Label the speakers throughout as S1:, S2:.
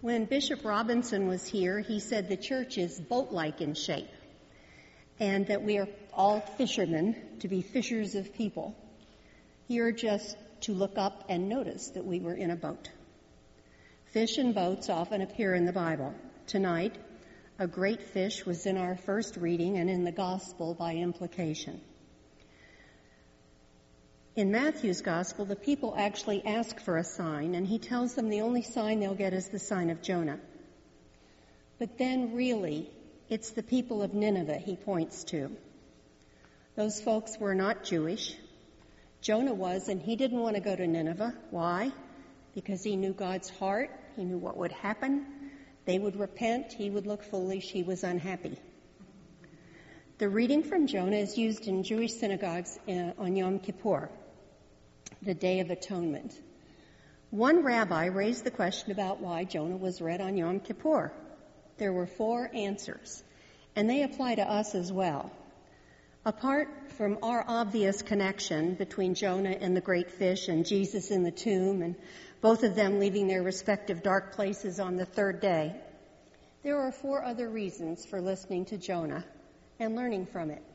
S1: When Bishop Robinson was here, he said the church is boat-like in shape and that we are all fishermen to be fishers of people. Here just to look up and notice that we were in a boat. Fish and boats often appear in the Bible. Tonight, a great fish was in our first reading and in the gospel by implication. In Matthew's gospel, the people actually ask for a sign, and he tells them the only sign they'll get is the sign of Jonah. But then really, it's the people of Nineveh he points to. Those folks were not Jewish. Jonah was, and he didn't want to go to Nineveh. Why? Because he knew God's heart. He knew what would happen. They would repent. He would look foolish. He was unhappy. The reading from Jonah is used in Jewish synagogues on Yom Kippur, the Day of Atonement. One rabbi raised the question about why Jonah was read on Yom Kippur. There were 4 answers, and they apply to us as well. Apart from our obvious connection between Jonah and the great fish and Jesus in the tomb, and both of them leaving their respective dark places on the 3rd day, there are 4 other reasons for listening to Jonah and learning from it.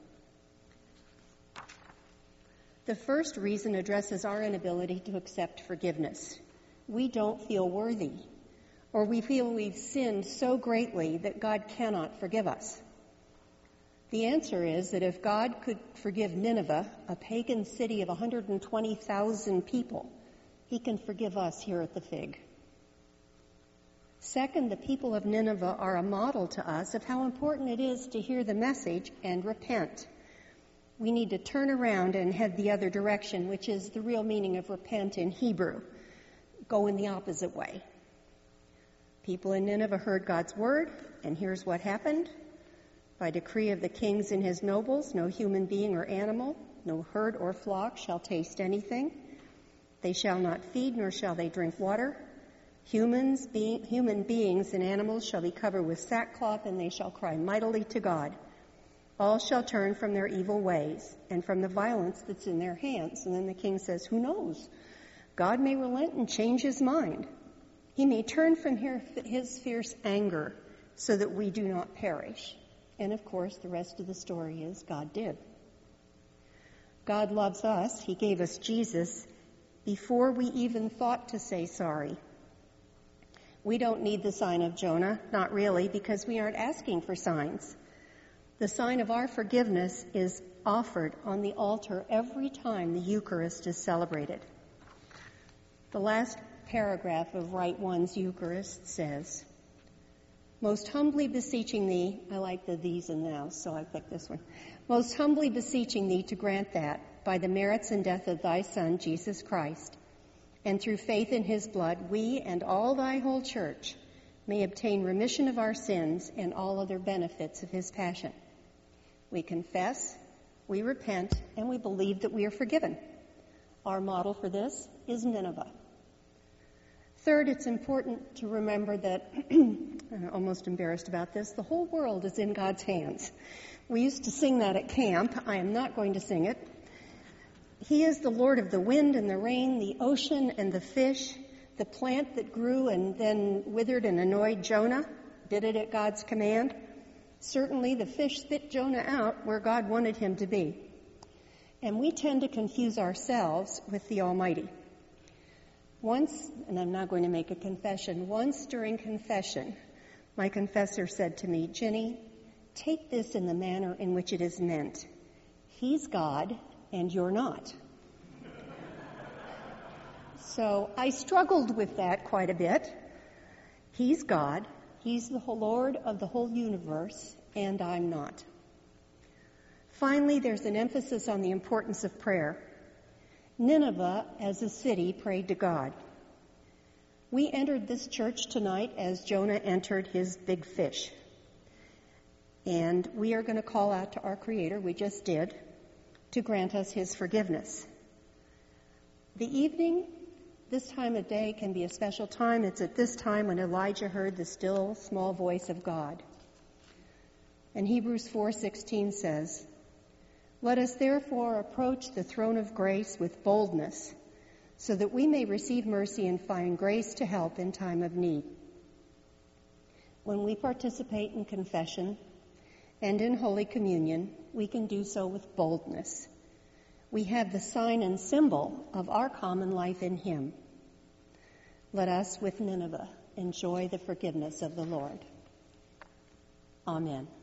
S1: The first reason addresses our inability to accept forgiveness. We don't feel worthy, or we feel we've sinned so greatly that God cannot forgive us. The answer is that if God could forgive Nineveh, a pagan city of 120,000 people, he can forgive us here at the Fig. Second, the people of Nineveh are a model to us of how important it is to hear the message and repent. We need to turn around and head the other direction, which is the real meaning of repent in Hebrew. Go in the opposite way. People in Nineveh heard God's word, and here's what happened. By decree of the kings and his nobles, no human being or animal, no herd or flock shall taste anything. They shall not feed, nor shall they drink water. Human beings and animals shall be covered with sackcloth, and they shall cry mightily to God. All shall turn from their evil ways and from the violence that's in their hands. And then the king says, who knows? God may relent and change his mind. He may turn from his fierce anger so that we do not perish. And of course, the rest of the story is God did. God loves us. He gave us Jesus before we even thought to say sorry. We don't need the sign of Jonah, not really, because we aren't asking for signs. The sign of our forgiveness is offered on the altar every time the Eucharist is celebrated. The last paragraph of Rite One's Eucharist says, most humbly beseeching thee, I like the these and thous, so I picked this one. Most humbly beseeching thee to grant that, by the merits and death of thy Son, Jesus Christ, and through faith in his blood, we and all thy whole church may obtain remission of our sins and all other benefits of his passion. We confess, we repent, and we believe that we are forgiven. Our model for this is Nineveh. Third, it's important to remember that, I'm almost embarrassed about this, the whole world is in God's hands. We used to sing that at camp. I am not going to sing it. He is the Lord of the wind and the rain, the ocean and the fish, the plant that grew and then withered and annoyed Jonah, did it at God's command. Certainly the fish spit Jonah out where God wanted him to be. And we tend to confuse ourselves with the Almighty. Once, and I'm not going to make a confession, once during confession, my confessor said to me, Jenny, take this in the manner in which it is meant. He's God and you're not. So I struggled with that quite a bit. He's God. He's the Lord of the whole universe, and I'm not. Finally, there's an emphasis on the importance of prayer. Nineveh, as a city, prayed to God. We entered this church tonight as Jonah entered his big fish. And we are going to call out to our Creator, we just did, to grant us his forgiveness. The evening, this time of day, can be a special time. It's at this time when Elijah heard the still, small voice of God. And Hebrews 4:16 says, let us therefore approach the throne of grace with boldness, so that we may receive mercy and find grace to help in time of need. when we participate in confession and in Holy Communion, we can do so with boldness. We have the sign and symbol of our common life in Him. Let us, with Nineveh, enjoy the forgiveness of the Lord. Amen.